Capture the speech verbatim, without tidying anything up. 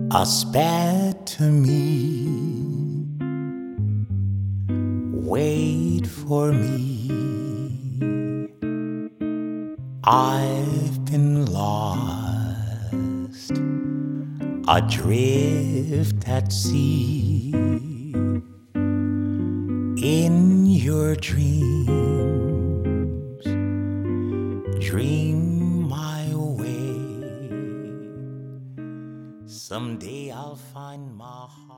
are spared to me. Wait for me. I've been lost, adrift at sea. In your dreams, dream my way. Someday I'll find my heart.